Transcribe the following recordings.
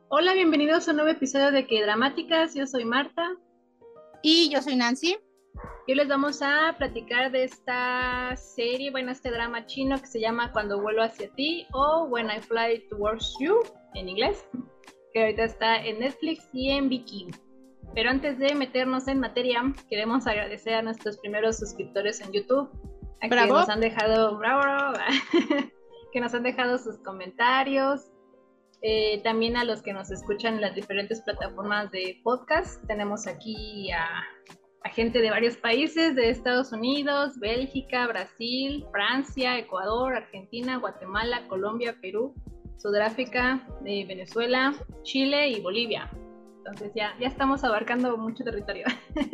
Hola, bienvenidos a un nuevo episodio de Que Dramáticas. Yo soy Marta Y yo soy Nancy. y hoy les vamos a platicar de esta serie, este drama chino que se llama Cuando vuelo hacia ti o When I Fly Towards You en inglés, que ahorita está en Netflix y en Viki. Pero antes de meternos en materia, queremos agradecer a nuestros primeros suscriptores en YouTube, a que Bravo. nos han dejado, bravo, que nos han dejado sus comentarios. También a los que nos escuchan en las diferentes plataformas de podcast. Tenemos aquí a gente de varios países, de Estados Unidos, Bélgica, Brasil, Francia, Ecuador, Argentina, Guatemala, Colombia, Perú, Sudáfrica, Venezuela, Chile y Bolivia. Entonces ya estamos abarcando mucho territorio.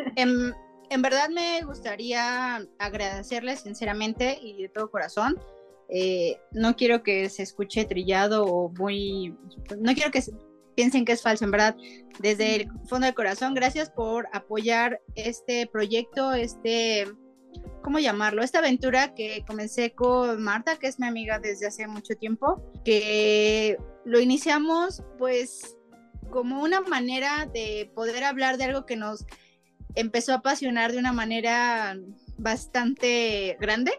En verdad me gustaría agradecerles sinceramente y de todo corazón. No quiero que se escuche trillado o muy... No quiero que piensen que es falso, en verdad. Desde el fondo del corazón, gracias por apoyar este proyecto, ¿cómo llamarlo? Esta aventura que comencé con Marta, que es mi amiga desde hace mucho tiempo, que lo iniciamos pues como una manera de poder hablar de algo que nos empezó a apasionar de una manera bastante grande.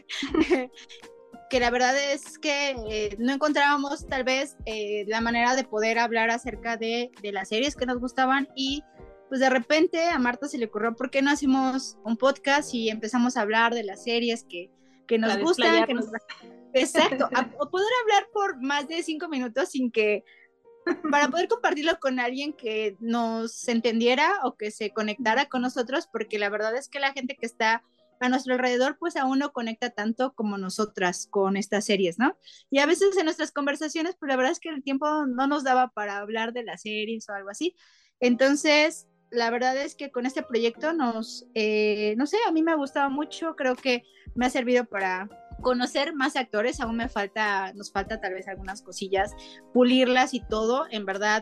Que la verdad es que no encontrábamos tal vez la manera de poder hablar acerca de las series que nos gustaban, y pues de repente a Marta se le ocurrió ¿por qué no hacemos un podcast y empezamos a hablar de las series que nos gustan, que nos... Exacto, a poder hablar por más de 5 minutos sin que, para poder compartirlo con alguien que nos entendiera o que se conectara con nosotros, porque la verdad es que la gente que está a nuestro alrededor pues aún no conecta tanto como nosotras con estas series, ¿no? Y a veces en nuestras conversaciones pues la verdad es que el tiempo no nos daba para hablar de las series o algo así. Entonces la verdad es que con este proyecto no sé, a mí me ha gustado mucho, creo que me ha servido para conocer más actores, aún nos falta tal vez algunas cosillas, pulirlas y todo, en verdad,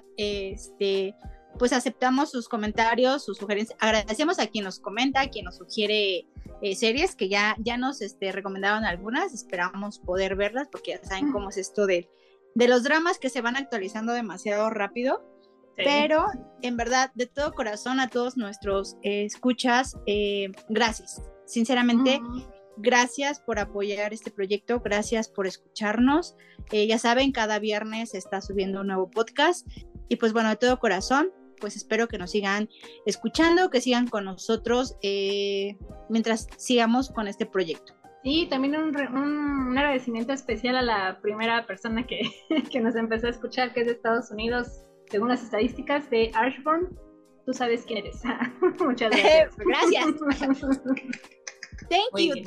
pues aceptamos sus comentarios, sus sugerencias, agradecemos a quien nos comenta, a quien nos sugiere series, que ya nos recomendaron algunas, esperamos poder verlas, porque ya saben cómo es esto de los dramas que se van actualizando demasiado rápido. Sí. Pero en verdad, de todo corazón, a todos nuestros escuchas, gracias, sinceramente. Gracias por apoyar este proyecto, gracias por escucharnos. Ya saben, cada viernes se está subiendo un nuevo podcast. Y pues bueno, de todo corazón, pues espero que nos sigan escuchando, que sigan con nosotros mientras sigamos con este proyecto. Sí, también un agradecimiento especial a la primera persona que nos empezó a escuchar, que es de Estados Unidos, según las estadísticas de Ashburn. Tú sabes quién eres. Muchas gracias. Gracias. Thank you.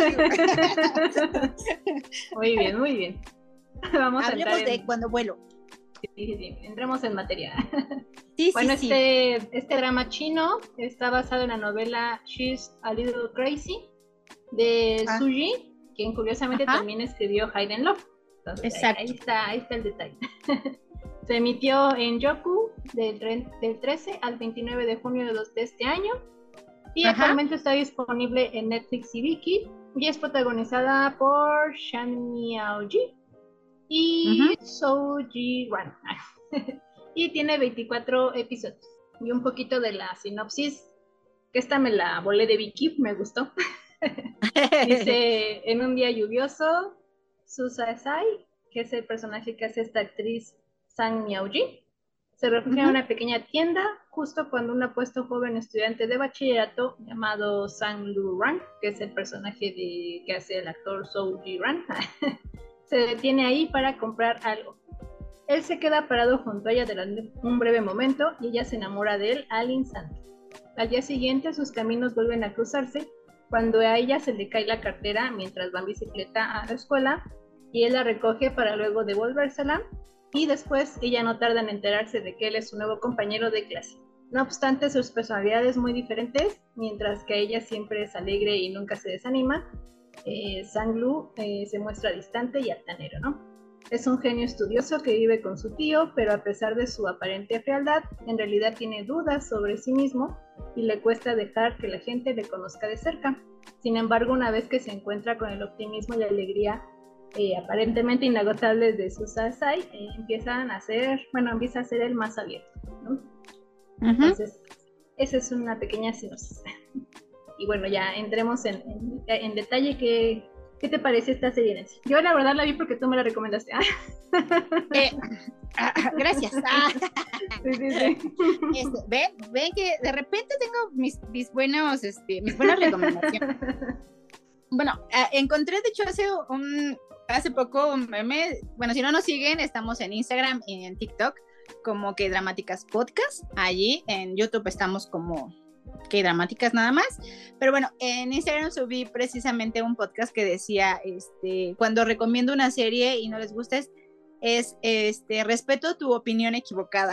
Muy bien. Vamos Hablemos de Cuando vuelo. Sí, entremos en materia. Sí. Este drama chino está basado en la novela She's a Little Crazy de Su Ji, quien curiosamente también escribió Hidden Love. Entonces, exacto. Ahí está el detalle. Se emitió en Yoku del 13 al 29 de junio de este año. Y actualmente está disponible en Netflix y Viki, y es protagonizada por Shan Miao-ji y Soo Ji-wan. Y tiene 24 episodios. Y un poquito de la sinopsis, que esta me la volé de Viki, me gustó. Dice, en un día lluvioso, Su Sae, que es el personaje que hace esta actriz Sang Miao-ji, se refugia en una pequeña tienda justo cuando un apuesto joven estudiante de bachillerato llamado Sang Lu-ran, que es el personaje que hace el actor Soo Ji-ran, se detiene ahí para comprar algo. Él se queda parado junto a ella durante un breve momento y ella se enamora de él al instante. Al día siguiente sus caminos vuelven a cruzarse cuando a ella se le cae la cartera mientras va en bicicleta a la escuela y él la recoge para luego devolvérsela. Y después ella no tarda en enterarse de que él es su nuevo compañero de clase. No obstante, sus personalidades muy diferentes, mientras que ella siempre es alegre y nunca se desanima, Sang Lu se muestra distante y altanero, ¿no? Es un genio estudioso que vive con su tío, pero a pesar de su aparente fealdad, en realidad tiene dudas sobre sí mismo y le cuesta dejar que la gente le conozca de cerca. Sin embargo, una vez que se encuentra con el optimismo y la alegría aparentemente inagotables de Susa Sai, empieza a ser el más abierto, ¿no? Uh-huh. Entonces, esa es una pequeña sinopsis. Y bueno, ya entremos en detalle. ¿Qué te parece esta serie, Nancy? Yo la verdad la vi porque tú me la recomendaste. Gracias. Sí. Ven que de repente tengo mis buenas recomendaciones. Bueno, encontré de hecho hace poco un meme. Bueno, si no nos siguen, estamos en Instagram y en TikTok como Que Dramáticas Podcast. Allí en YouTube estamos como Que Dramáticas nada más. Pero bueno, en Instagram subí precisamente un podcast que decía, cuando recomiendo una serie y no les gusta, es respeto tu opinión equivocada.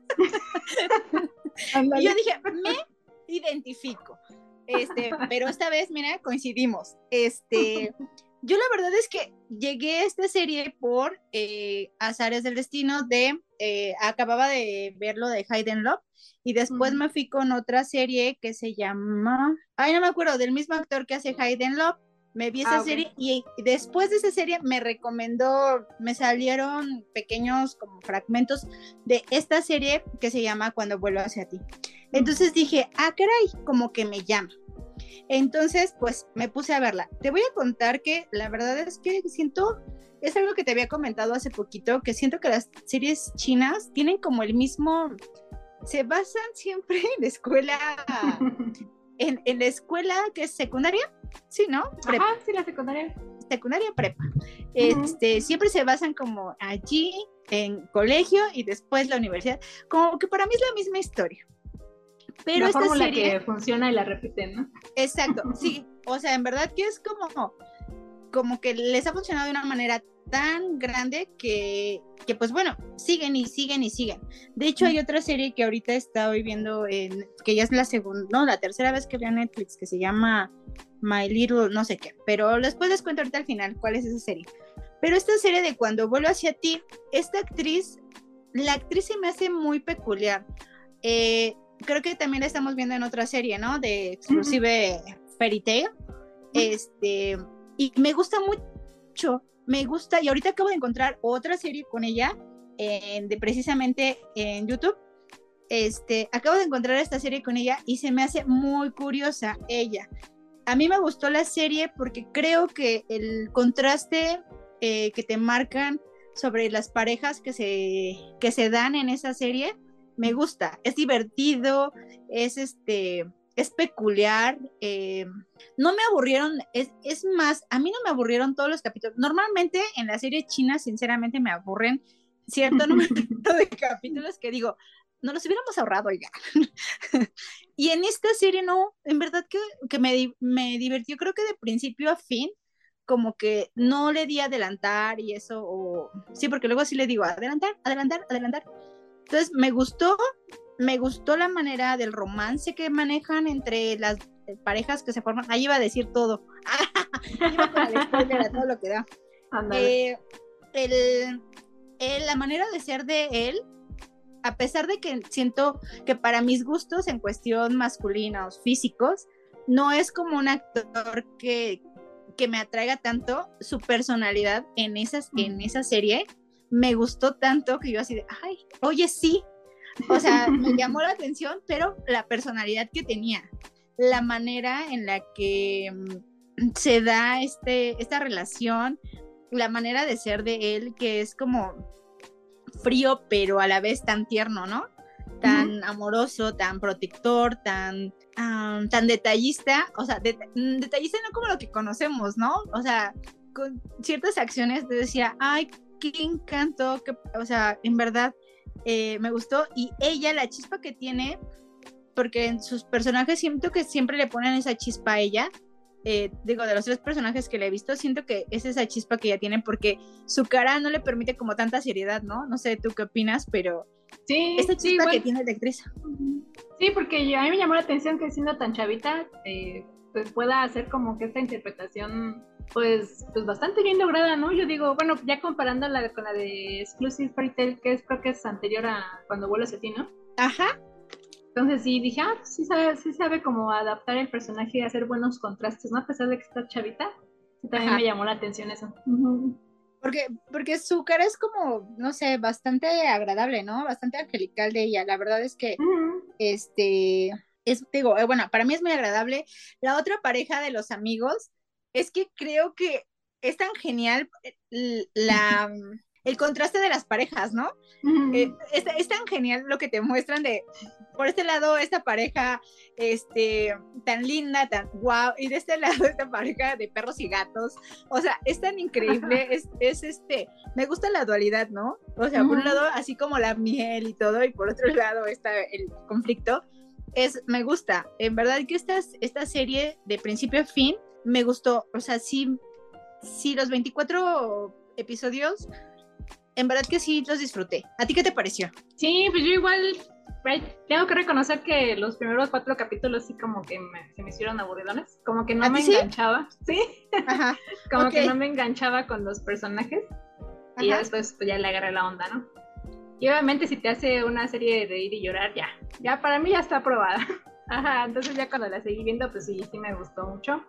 Y yo dije, me identifico. Pero esta vez, mira, coincidimos. Yo la verdad es que llegué a esta serie por azares del destino acababa de verlo de Hidden Love y después me fui con otra serie que se llama, no me acuerdo, del mismo actor que hace Hidden Love. Me vi esa serie y después de esa serie me salieron pequeños como fragmentos de esta serie que se llama Cuando vuelvo hacia ti. Entonces dije, caray, como que me llama. Entonces, pues me puse a verla. Te voy a contar que la verdad es que es algo que te había comentado hace poquito, que siento que las series chinas tienen como se basan siempre en la escuela, en la escuela que es secundaria, ¿sí, no? Prepa. Ajá, sí, la secundaria. Secundaria prepa. Siempre se basan como allí, en colegio y después la universidad. Como que para mí es la misma historia. Pero la esta fórmula serie que funciona y la repiten, ¿no? Exacto, sí. O sea, en verdad que es como que les ha funcionado de una manera tan grande que pues bueno, siguen y siguen y siguen. De hecho, hay otra serie que ahorita estoy viendo, que ya es la tercera vez que veo Netflix, que se llama My Little no sé qué, pero después les cuento ahorita al final cuál es esa serie. Pero esta serie de Cuando vuelvo hacia ti, la actriz se me hace muy peculiar. Creo que también la estamos viendo en otra serie, ¿no? De Exclusive Fairy Tail. Y me gusta mucho, y ahorita acabo de encontrar otra serie con ella, precisamente en YouTube. Acabo de encontrar esta serie con ella y se me hace muy curiosa ella. A mí me gustó la serie porque creo que el contraste que te marcan sobre las parejas que se dan en esa serie me gusta, es divertido, es peculiar, no me aburrieron, es más, a mí no me aburrieron todos los capítulos. Normalmente en la serie china, sinceramente, me aburren cierto número de capítulos que digo, no los hubiéramos ahorrado, oiga. Y en esta serie no, en verdad que me divirtió, creo que de principio a fin, como que no le di adelantar y eso, sí, porque luego sí le digo adelantar. Entonces me gustó la manera del romance que manejan entre las parejas que se forman. Ahí iba a decir todo. Iba con el spoiler a todo lo que da. La manera de ser de él, a pesar de que siento que para mis gustos en cuestión masculinos, físicos, no es como un actor que me atraiga tanto, su personalidad en esa serie me gustó tanto que yo así de, oye, sí, o sea, me llamó la atención, pero la personalidad que tenía, la manera en la que se da esta relación, la manera de ser de él, que es como frío, pero a la vez tan tierno, ¿no? Tan amoroso, tan protector, tan detallista, o sea, detallista no como lo que conocemos, ¿no? O sea, con ciertas acciones te decía, qué encanto, o sea, en verdad me gustó. Y ella, la chispa que tiene, porque en sus personajes siento que siempre le ponen esa chispa a ella, de los 3 personajes que le he visto, siento que es esa chispa que ella tiene, porque su cara no le permite como tanta seriedad, ¿no? No sé tú qué opinas, pero sí, esta chispa que tiene la actriz. Sí, porque a mí me llamó la atención que siendo tan chavita, pues pueda hacer como que esta interpretación pues bastante bien lograda, ¿no? Yo digo, bueno, ya comparándola con la de Exclusive Fairy Tail, creo que es anterior a Cuando vuelo hacia ti, ¿no? Ajá. Entonces sí dije, sí sabe cómo adaptar el personaje y hacer buenos contrastes, ¿no? A pesar de que está chavita, También me llamó la atención eso. Uh-huh. Porque su cara es como, no sé, bastante agradable, ¿no? Bastante angelical de ella. La verdad es que, digo, bueno, para mí es muy agradable. La otra pareja de los amigos es que creo que es tan genial el contraste de las parejas, ¿no? Es tan genial lo que te muestran de, por este lado, esta pareja tan linda, tan guau, y de este lado, esta pareja de perros y gatos. O sea, es tan increíble, me gusta la dualidad, ¿no? O sea, por un lado, así como la miel y todo, y por otro lado está el conflicto. Me gusta, en verdad que esta serie de principio a fin me gustó. O sea, sí los 24 episodios, en verdad que sí los disfruté. ¿A ti qué te pareció? Sí, pues yo igual tengo que reconocer que los primeros 4 capítulos sí como que se me hicieron aburridones, como que no me enganchaba, ¿sí? Ajá. Como que no me enganchaba con los personajes. Ajá. Y ya después pues, ya le agarré la onda, ¿no? Y obviamente si te hace una serie de reír y llorar, ya para mí ya está aprobada. Ajá, entonces ya cuando la seguí viendo, pues sí me gustó mucho.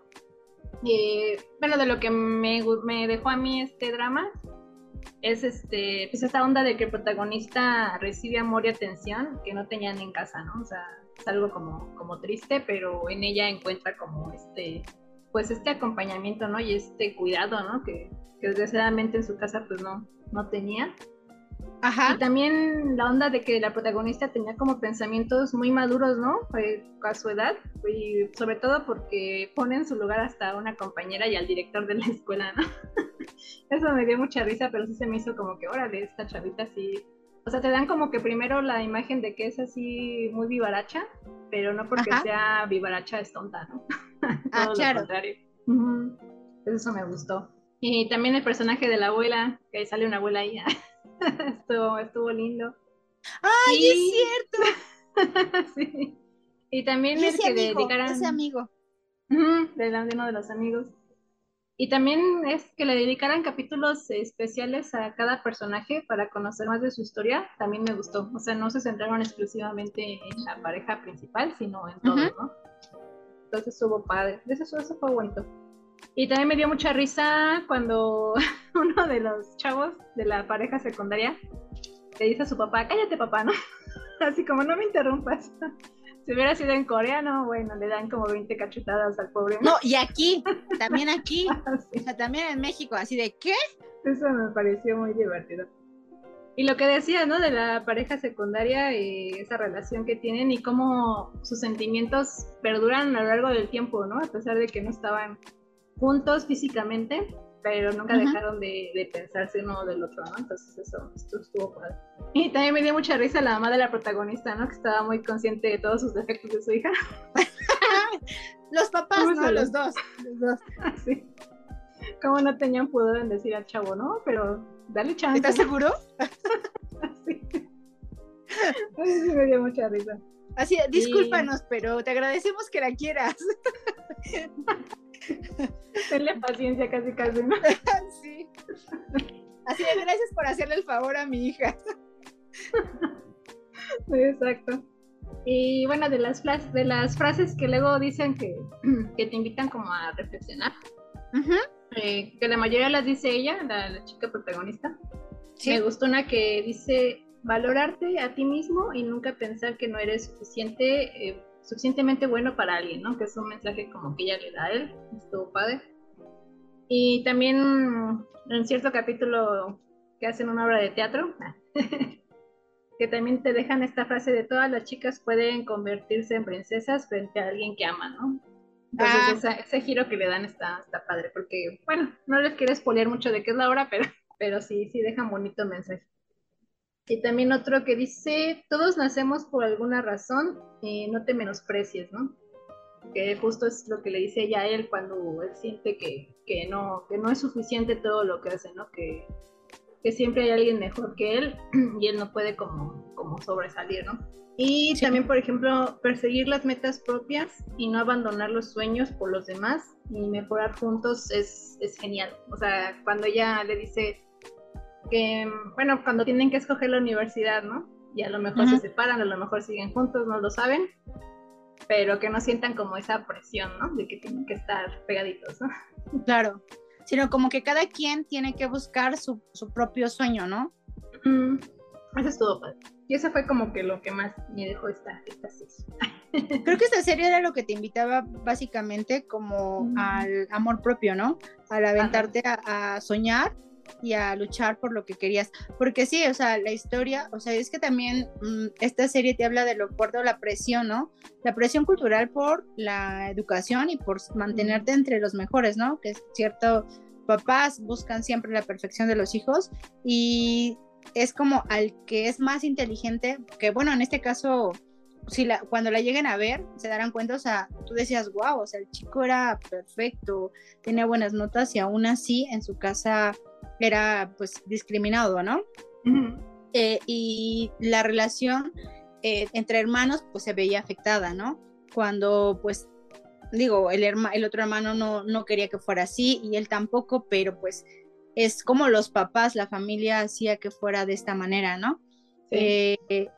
Bueno, de lo que me dejó a mí este drama es pues esta onda de que el protagonista recibe amor y atención que no tenían en casa, ¿no? O sea, es algo como triste, pero en ella encuentra como pues este acompañamiento, ¿no? Y este cuidado, ¿no? Que desgraciadamente en su casa pues no tenía. Ajá. Y también la onda de que la protagonista tenía como pensamientos muy maduros, ¿no? A su edad, y sobre todo porque pone en su lugar hasta una compañera y al director de la escuela, ¿no? Eso me dio mucha risa, pero sí se me hizo como que, órale, esta chavita sí. O sea, te dan como que primero la imagen de que es así muy vivaracha, pero no porque sea vivaracha es tonta, ¿no? Todo claro. Lo contrario. Eso me gustó. Y también el personaje de la abuela, que sale una abuela ahí. estuvo lindo. ¡Ay, es cierto! Sí. Y también ese amigo. De uno de los amigos. Y también es que le dedicaran capítulos especiales a cada personaje para conocer más de su historia, también me gustó. O sea, no se centraron exclusivamente en la pareja principal, sino en todos, ¿no? Entonces estuvo padre. Eso fue bonito. Y también me dio mucha risa cuando uno de los chavos de la pareja secundaria le dice a su papá, cállate papá, ¿no? Así como no me interrumpas. Si hubiera sido en coreano, bueno, le dan como 20 cachetadas al pobre. No, y también aquí, sí. O sea, también en México, así de, ¿qué? Eso me pareció muy divertido. Y lo que decía, ¿no? De la pareja secundaria, esa relación que tienen y cómo sus sentimientos perduran a lo largo del tiempo, ¿no? A pesar de que no estaban juntos físicamente, pero nunca dejaron de pensarse uno del otro, ¿no? Entonces eso estuvo padre. Y también me dio mucha risa la mamá de la protagonista, ¿no? Que estaba muy consciente de todos sus defectos de su hija. Los papás, ¿no? Los dos. Sí. Como no tenían pudor en decir al chavo, ¿no? Pero dale chance. ¿Estás seguro? Sí. Sí me dio mucha risa. Así, discúlpanos, pero te agradecemos que la quieras. Tenle paciencia casi, ¿no? Sí. Así de gracias por hacerle el favor a mi hija. Exacto. Y bueno, de las frases que luego dicen que te invitan como a reflexionar, que la mayoría las dice ella, la chica protagonista. ¿Sí? Me gustó una que dice, valorarte a ti mismo y nunca pensar que no eres suficientemente bueno para alguien, ¿no? Que es un mensaje como que ella le da a él. Estuvo padre. Y también en cierto capítulo que hacen una obra de teatro, que también te dejan esta frase de todas las chicas pueden convertirse en princesas frente a alguien que ama, ¿no? Entonces ese giro que le dan está padre, porque, bueno, no les quiero spoilear mucho de qué es la obra, pero sí dejan bonito mensaje. Y también otro que dice, todos nacemos por alguna razón, no te menosprecies, ¿no? Que justo es lo que le dice ella a él cuando él siente que no es suficiente todo lo que hace, ¿no? Que siempre hay alguien mejor que él y él no puede como sobresalir, ¿no? Y sí. También, por ejemplo, perseguir las metas propias y no abandonar los sueños por los demás y mejorar juntos es genial. O sea, cuando ella le dice que, bueno, cuando tienen que escoger la universidad, ¿no? Y a lo mejor se separan, a lo mejor siguen juntos, no lo saben, pero que no sientan como esa presión, ¿no? De que tienen que estar pegaditos, ¿no? Claro. sino como que cada quien tiene que buscar su propio sueño, ¿no? Eso estuvo padre. Y eso fue como que lo que más me dejó esta serie. Creo que esta serie era lo que te invitaba básicamente como al amor propio, ¿no? Al aventarte a soñar y a luchar por lo que querías. Porque sí, o sea, la historia, o sea, es que también esta serie te habla de lo fuerte o la presión, ¿no? La presión cultural por la educación y por mantenerte entre los mejores, ¿no? Que es cierto, papás buscan siempre la perfección de los hijos y es como al que es más inteligente, que bueno, en este caso, cuando la lleguen a ver, se darán cuenta, o sea, tú decías, wow, o sea, el chico era perfecto, tenía buenas notas y aún así en su casa era pues discriminado, ¿no? Y la relación entre hermanos pues se veía afectada, ¿no? Cuando pues digo, el otro hermano no quería que fuera así y él tampoco, pero pues es como los papás, la familia hacía que fuera de esta manera, ¿no? Sí.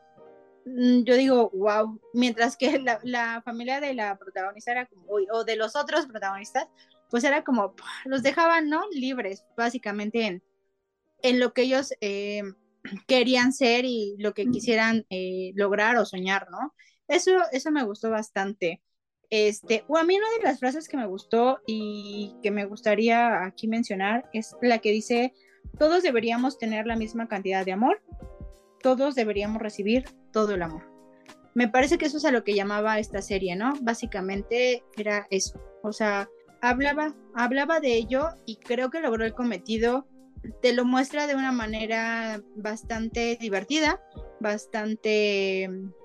Yo digo, wow, mientras que la familia de la protagonista era como, o de los otros protagonistas, pues era como, los dejaban, ¿no? Libres, básicamente en lo que ellos querían ser y lo que quisieran lograr o soñar, ¿no? Eso me gustó bastante. O a mí una de las frases que me gustó y que me gustaría aquí mencionar es la que dice, todos deberíamos tener la misma cantidad de amor, todos deberíamos recibir todo el amor. Me parece que eso es a lo que llamaba esta serie, ¿no? Básicamente era eso, o sea, hablaba de ello y creo que logró el cometido, te lo muestra de una manera bastante divertida, bastante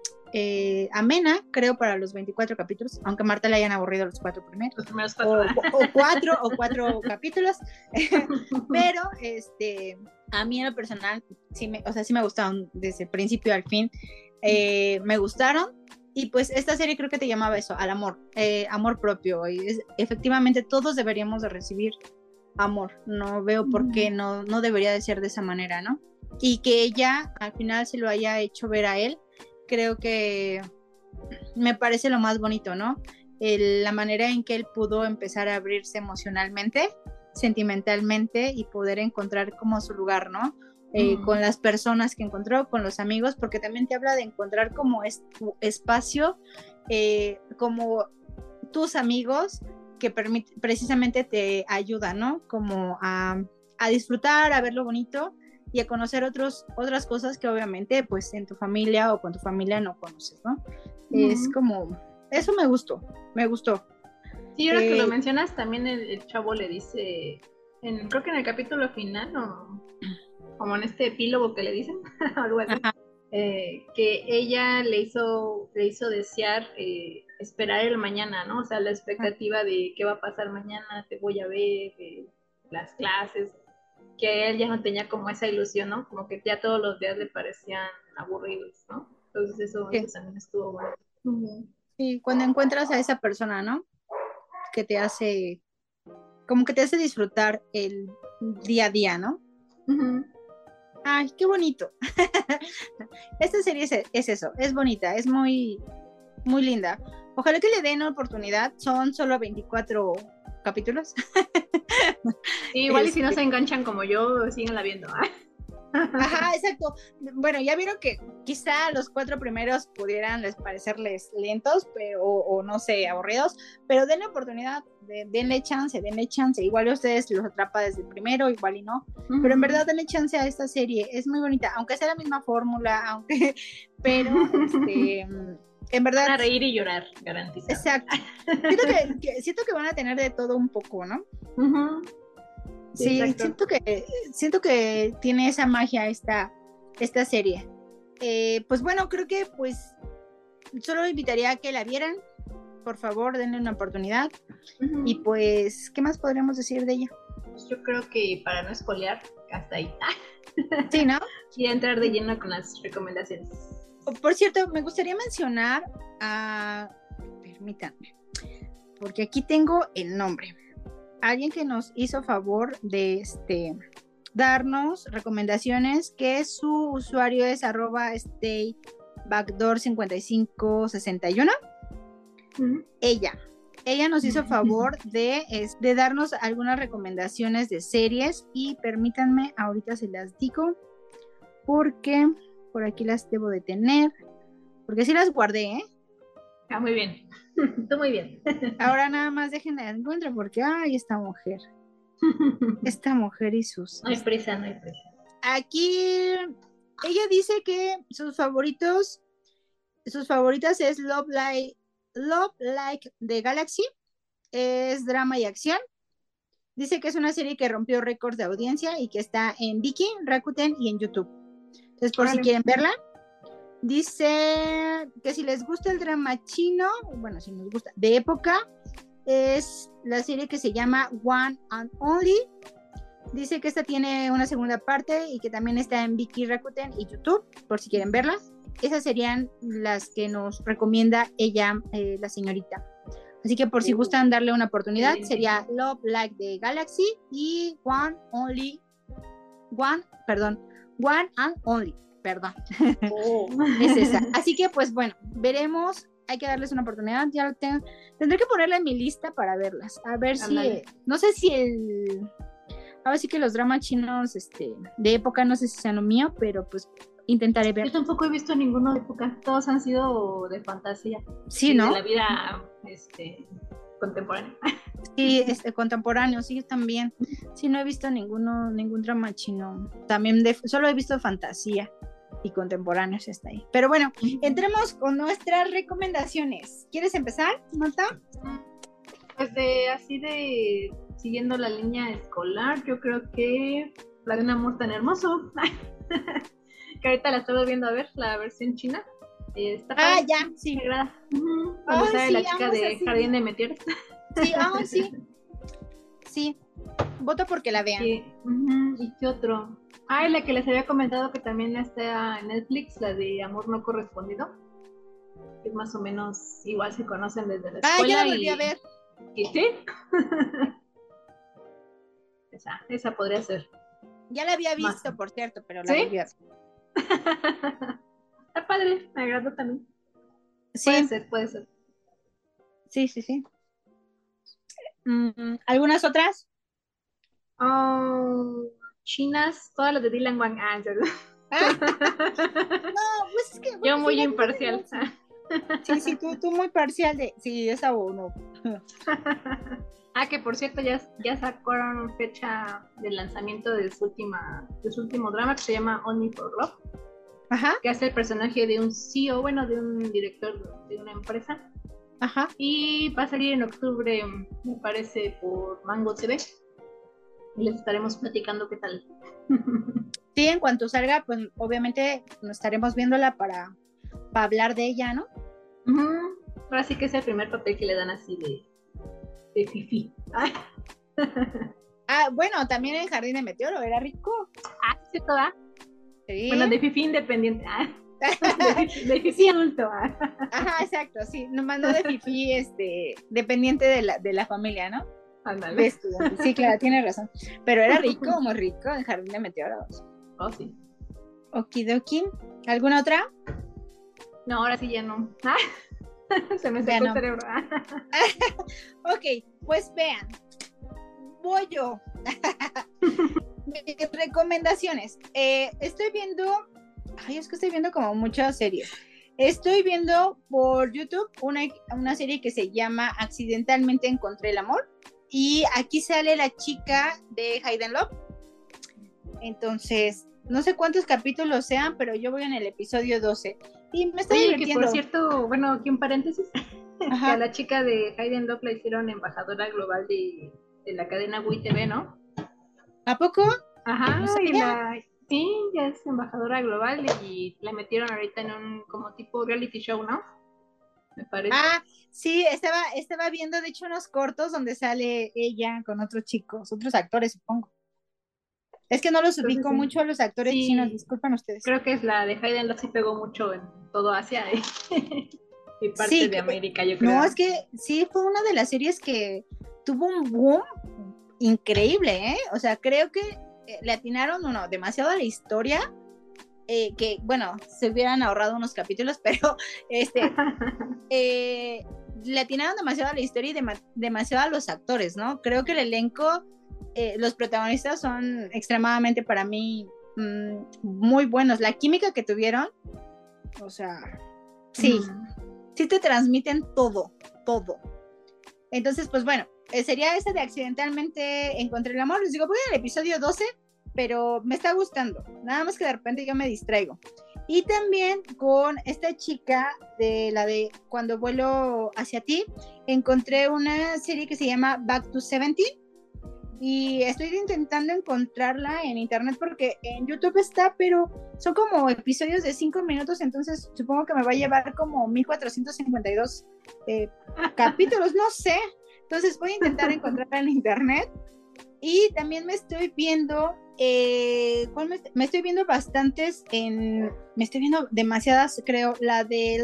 amena, creo, para los 24 capítulos, aunque a Marta le hayan aburrido los 4 primeros. Los primeros 4. O cuatro capítulos. Pero a mí en lo personal, sí me gustaron desde principio al fin. Me gustaron. Y pues esta serie creo que te llamaba eso, al amor, amor propio. Y efectivamente todos deberíamos de recibir amor. No veo por qué no debería de ser de esa manera, ¿no? Y que ella al final se lo haya hecho ver a él, creo que me parece lo más bonito, ¿no? La manera en que él pudo empezar a abrirse emocionalmente, sentimentalmente y poder encontrar como su lugar, ¿no? Con las personas que encontró, con los amigos, porque también te habla de encontrar como tu espacio, como tus amigos que precisamente te ayudan, ¿no? Como a disfrutar, a ver lo bonito y a conocer otras cosas que obviamente pues en tu familia o con tu familia no conoces, ¿no? Es como, eso me gustó. Sí, ahora que lo mencionas, también el chavo le dice, creo que en el capítulo final, o como en este epílogo que le dicen, algo así, que ella le hizo desear esperar el mañana, ¿no? O sea, la expectativa de qué va a pasar mañana, te voy a ver, las clases, que él ya no tenía como esa ilusión, ¿no? Como que ya todos los días le parecían aburridos, ¿no? Entonces eso también estuvo bueno. Sí, cuando encuentras a esa persona, ¿no? Que te hace, como que te hace disfrutar el día a día, ¿no? Ay, qué bonito. Esta serie es eso, es bonita, es muy, muy linda. Ojalá que le den una oportunidad, son solo 24 capítulos. Sí, igual y si no se enganchan como yo, síganla viendo. Ajá, exacto. Bueno, ya vieron que quizá los 4 primeros pudieran parecerles lentos, pero, o no sé, aburridos, pero denle oportunidad, denle chance. Igual ustedes los atrapa desde el primero, igual y no, pero en verdad denle chance a esta serie, es muy bonita, aunque sea la misma fórmula, pero en verdad. Van a reír y llorar, garantizado. Exacto. Siento que van a tener de todo un poco, ¿no? Sí, siento que tiene esa magia esta serie. Pues bueno, creo que pues solo invitaría a que la vieran. Por favor, denle una oportunidad. Y pues, ¿qué más podríamos decir de ella? Pues yo creo que para no spoilear, hasta ahí. Sí, ¿no? Y entrar de lleno con las recomendaciones. Por cierto, me gustaría mencionar permítanme, porque aquí tengo el nombre. Alguien que nos hizo favor de darnos recomendaciones, que su usuario es @staybackdoor5561. Ella ella nos hizo favor de darnos algunas recomendaciones de series y permítanme, ahorita se las digo porque por aquí las debo de tener, porque sí las guardé, ¿eh? Ah, muy bien. Tú muy bien. Ahora nada más déjenme la encuentro porque, ay, esta mujer y sus... No hay prisa, no hay prisa. Aquí ella dice que sus favoritas es Love Like the Galaxy, es drama y acción. Dice que es una serie que rompió récords de audiencia y que está en Viki, Rakuten y en YouTube. Entonces, por si quieren verla. Dice que si les gusta el drama chino, bueno, si nos gusta, de época, es la serie que se llama One and Only. Dice que esta tiene una segunda parte y que también está en Viki, Rakuten y YouTube, por si quieren verla. Esas serían las que nos recomienda ella, la señorita. Así que por si gustan darle una oportunidad, sería Love Like the Galaxy y One and Only. Perdón. Es esa. Así que pues bueno, veremos. Hay que darles una oportunidad. Ya lo tengo. Tendré que ponerla en mi lista para verlas. A ver si, no sé si ahora sí que los dramas chinos de época, no sé si sean lo mío, pero pues intentaré ver. Yo tampoco he visto ninguno de época. Todos han sido de fantasía. Sí, ¿no? De la vida contemporánea. Sí, contemporáneo, sí, también. Sí, no he visto ningún drama chino. También solo he visto fantasía y contemporáneos, está ahí. Pero bueno, entremos con nuestras recomendaciones. ¿Quieres empezar, Marta? Pues siguiendo la línea escolar, yo creo que la de un amor tan hermoso, que ahorita la estoy volviendo a ver, la versión china. Está padre, ya, sí. Me agrada. Cuando sale la chica de Jardín de Meteoros. Sí, sí. Sí, voto porque la vean. ¿Y qué otro? La que les había comentado que también está en Netflix, la de Amor no correspondido. Que más o menos igual se conocen desde la escuela. Ya la volví a ver. ¿Y sí? esa podría ser. Ya la había visto, por cierto, pero la volví a ver. Está padre, me agradó también. Sí. Puede ser. Sí. ¿Algunas otras? Chinas, todas las de Dylan Wang. No, pues es que... Yo muy imparcial. Sí, tú muy parcial de... Sí, esa o no. Que por cierto ya sacaron fecha de lanzamiento de su último drama, que se llama Only for Love. Ajá. Que hace el personaje de un CEO, de un director de una empresa. Ajá. Y va a salir en octubre, me parece, por Mango TV. Y les estaremos platicando qué tal. Sí, en cuanto salga, pues obviamente nos estaremos viéndola para hablar de ella, ¿no? Ahora sí que es el primer papel que le dan así de fifí. Bueno, también en Jardín de Meteoro, ¿era rico? Sí, toda. Sí. Bueno, de fifí independiente. De fifí adulto. Ajá, exacto, sí. Nomás no de fifí, dependiente de la familia, ¿no? Ándale. Sí, claro, tienes razón. Pero era rico, muy rico en Jardín de Meteoros. Oh, sí. Okidoki. ¿Alguna otra? No, ahora sí ya no. Se me secó el cerebro. Ok, pues vean. Voy yo. Recomendaciones. Estoy viendo como muchas series. Estoy viendo por YouTube una serie que se llama Accidentalmente Encontré el Amor. Y aquí sale la chica de Hidden Love. Entonces, no sé cuántos capítulos sean, pero yo voy en el episodio 12. Y me estoy divirtiendo. Que por cierto, aquí un paréntesis. Que a la chica de Hidden Love la hicieron embajadora global de la cadena WE TV, ¿no? ¿A poco? Ajá, no sí, ya es embajadora global y la metieron ahorita en un como tipo reality show, ¿no? Me parece. Sí, estaba viendo de hecho unos cortos donde sale ella con otros chicos, otros actores, supongo. Es que no los ubico mucho a los actores chinos, disculpen ustedes. Creo que es la de Hayden Love, sí pegó mucho en todo Asia y parte de América, yo creo. No, es que sí, fue una de las series que tuvo un boom increíble, ¿eh? O sea, creo que le atinaron demasiado a la historia que, bueno, se hubieran ahorrado unos capítulos, pero le atinaron demasiado a la historia y demasiado a los actores, ¿no? Creo que el elenco, los protagonistas son extremadamente para mí muy buenos. La química que tuvieron, o sea, sí te transmiten todo. Entonces, pues bueno, sería esa de accidentalmente encontré el amor. Les digo, voy al episodio 12, pero me está gustando. Nada más que de repente yo me distraigo. Y también con esta chica de la de Cuando vuelo hacia ti, encontré una serie que se llama Back to 17 y estoy intentando encontrarla en internet porque en YouTube está, pero son como episodios de 5 minutos, entonces supongo que me va a llevar como 1452 capítulos, no sé. Entonces voy a intentar encontrarla en internet. Y también me estoy viendo me estoy viendo bastantes me estoy viendo demasiadas, creo, la de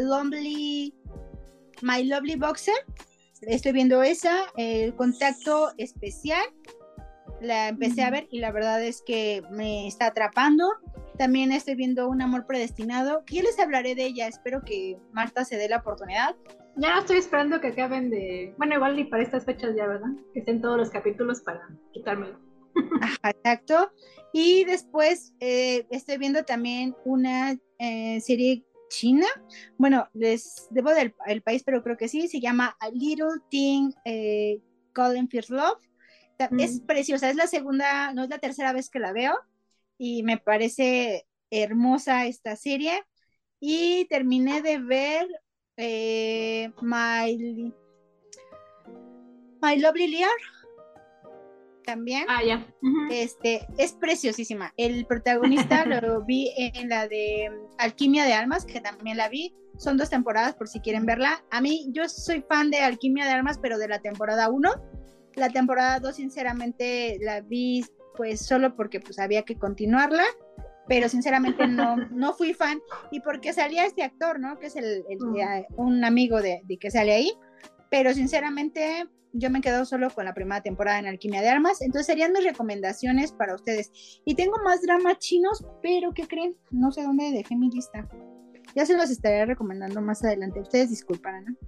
My Lovely Boxer, estoy viendo esa, el Contacto Especial, la empecé a ver y la verdad es que me está atrapando. También estoy viendo Un Amor Predestinado, que yo les hablaré de ella, espero que Marta se dé la oportunidad. Ya estoy esperando que acaben bueno, igual y para estas fechas ya, ¿verdad? Que estén todos los capítulos para quitármelo. Ajá, exacto. Y después estoy viendo también una serie china. Bueno, les debo el país, pero creo que sí. Se llama A Little Thing Calling First Love. Es preciosa, es la segunda, no es la tercera vez que la veo. Y me parece hermosa esta serie. Y terminé de ver My Lovely Liar también. Ya. Es preciosísima. El protagonista lo vi en la de Alquimia de Almas, que también la vi. Son 2 temporadas por si quieren verla. A mí, yo soy fan de Alquimia de Almas, pero de la temporada 1. La temporada 2, sinceramente, la vi pues solo porque pues había que continuarla, pero sinceramente no fui fan. Y porque salía este actor, ¿no? Que es un amigo de que sale ahí. Pero sinceramente yo me quedo solo con la primera temporada en Alquimia de Armas, entonces serían mis recomendaciones para ustedes. Y tengo más dramas chinos, pero ¿qué creen? No sé dónde dejé mi lista. Ya se los estaré recomendando más adelante. Ustedes disculparán, ¿no?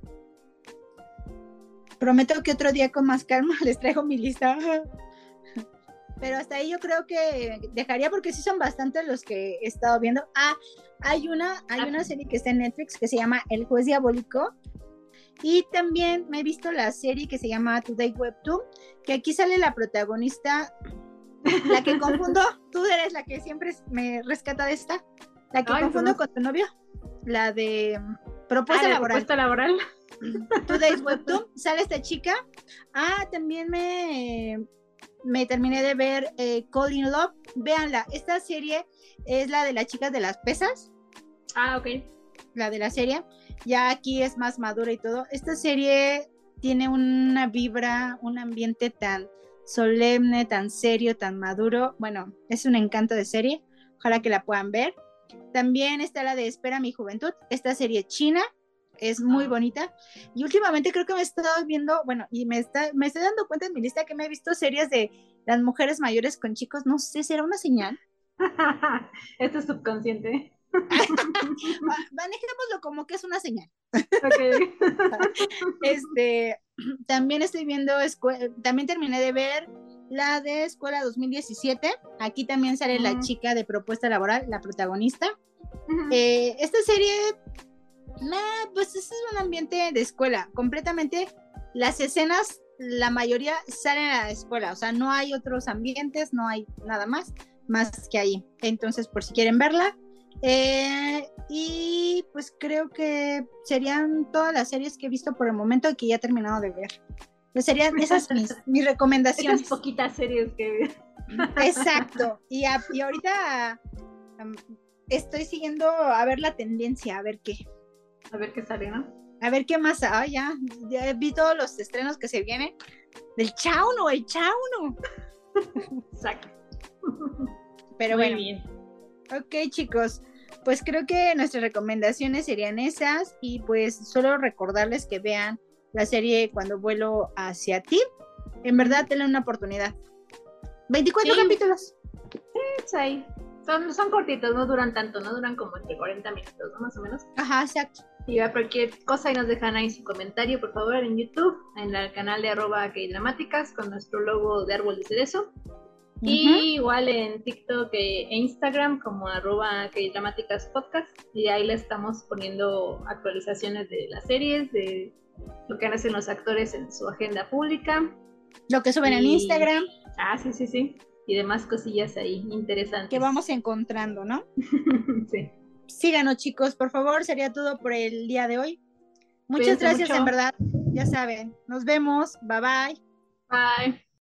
Prometo que otro día con más calma les traigo mi lista. Pero hasta ahí yo creo que dejaría porque sí son bastantes los que he estado viendo. Hay una serie que está en Netflix que se llama El Juez Diabólico. Y también me he visto la serie que se llama Today Webtoon, que aquí sale la protagonista, la que confundo, tú eres la que siempre me rescata de esta, la que confundo con tu novio, la de Propuesta Laboral. Propuesta Laboral. Today's Webtoon, sale esta chica. También me terminé de ver Call in Love, véanla, esta serie es la de las chicas de las pesas. Ok. La de la serie, ya aquí es más madura y todo. Esta serie tiene una vibra, un ambiente tan solemne, tan serio, tan maduro. Bueno, es un encanto de serie, ojalá que la puedan ver. También está la de Espera mi juventud, esta serie china, es muy bonita. Y últimamente creo que me he estado viendo, bueno, y me estoy dando cuenta en mi lista que me he visto series de las mujeres mayores con chicos, no sé, ¿será una señal? Esto es subconsciente. Manejémoslo como que es una señal. Okay. También estoy viendo, también terminé de ver la de Escuela 2017. Aquí también sale la chica de Propuesta Laboral, la protagonista. Esta serie, pues es un ambiente de escuela, completamente. Las escenas, la mayoría salen a la escuela, o sea, no hay otros ambientes, no hay nada más que ahí. Entonces, por si quieren verla. Y pues creo que serían todas las series que he visto por el momento y que ya he terminado de ver. Pues serían esas mis recomendaciones. Esas poquitas series que exacto. Y ahorita estoy siguiendo a ver la tendencia, a ver qué sale, ¿no? A ver qué más. Ya vi todos los estrenos que se vienen del Chauno, el Chauno. Exacto. Pero muy bueno, bien. Ok, chicos, pues creo que nuestras recomendaciones serían esas y pues solo recordarles que vean la serie Cuando vuelo hacia ti. En verdad, denle una oportunidad. 24 capítulos. Sí, ahí. Son cortitos, no duran tanto, no duran como entre 40 minutos, ¿no? Más o menos. Ajá, exacto. Y a cualquier cosa y nos dejan ahí su comentario, por favor, en YouTube, en el canal de @kdramáticas con nuestro logo de árbol de cerezo. Y igual en TikTok e Instagram como @kdramáticaspodcast. Y ahí le estamos poniendo actualizaciones de las series, de lo que hacen los actores en su agenda pública. Lo que suben en Instagram. Ah, sí, sí, sí. Y demás cosillas ahí interesantes. Que vamos encontrando, ¿no? Sí. Síganos, chicos, por favor. Sería todo por el día de hoy. Muchas gracias, en verdad. Ya saben. Nos vemos. Bye bye. Bye.